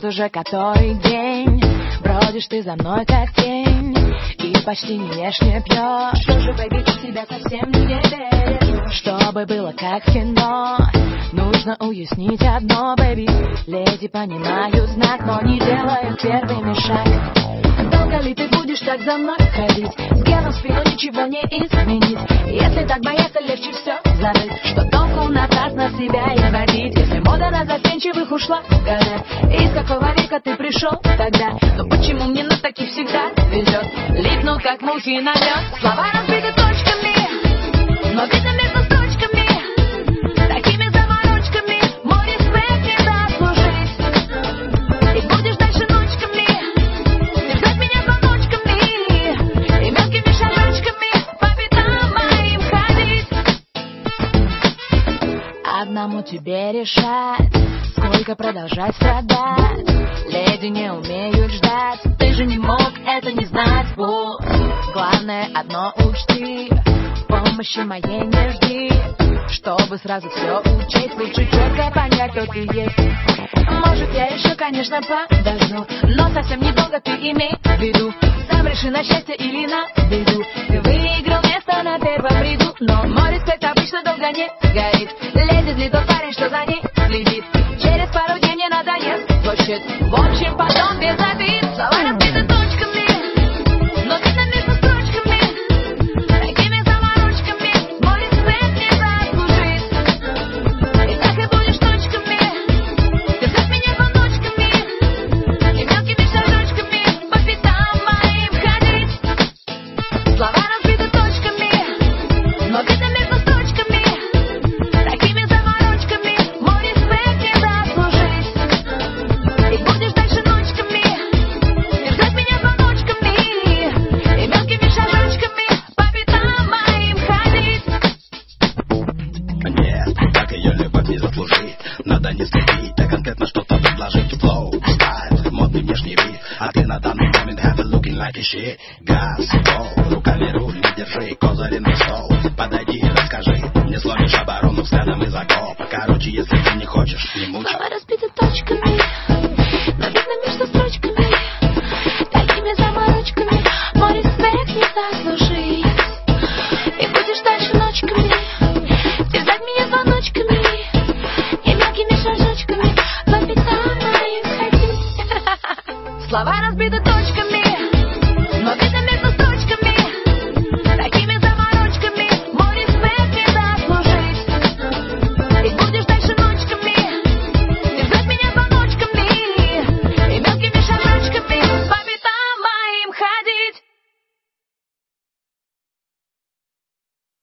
уже который день бродишь ты за мной как тень и почти не ешь, не пьешь. Что же, бэйби, ты себя совсем не веришь? Чтобы было как в кино, нужно уяснить одно, бэйби. Леди понимают знак, но не делают первыми шаг. Долго ли ты будешь так за мной ходить? С геном в спину ничего не изменить. Если так бояться, легче все забыть. Что толку назад на себя и водить? Если мода на застенчивых ушла, угадай, из какого века ты пришел тогда? Но почему мне на таких всегда везет? Липну как мухи на лед. Слова разбиты точками, но видно между строчками. Такими заморочками мой респект не заслужить. И будешь дальше ночками связать меня звоночками и мелкими шажочками по пятам моим ходить. Одному тебе решать, сколько продолжать страдать. Леди не умеют ждать, ты же не мог это не знать. Вот. Главное одно учти, помощи моей не жди. Чтобы сразу все учесть, лучше четко понять, кто ты есть. Может, я еще, конечно, подожду, но совсем недолго ты имей в виду. Сам реши, на счастье или на беду. Ты выиграл место на первом ряду, но мой респект обычно долго не горит. Леди злит тот парень, что за ней следит. Через пару дней мне надоест твой щит. В общем, потом без обид. Слова разбиты точками, но видно между строчками. Такими заморочками мой респект не заслужить. И так и будешь точками связать меня звоночками и мелкими шажочками по пятам моим ходить. Слова разбиты точками, но видно между строчками. Такими заморочками мой респект не заслужить. И будешь дальше ночками связать меня звоночками и мелкими шажочками по пятам моим ходить. Нет, так ее любовь не заслужить. Надо не следить, а конкретно что-то предложить. Флоу, стайл, модный внешний вид. А ты на данный момент have it looking like a shit. Газ, пол, руками руль не держи. Козыри на стол, подойди и расскажи. Не сломишь оборону взглядом из окопа. Короче, если ты не хочешь, не мучай. Слова разбиты точками,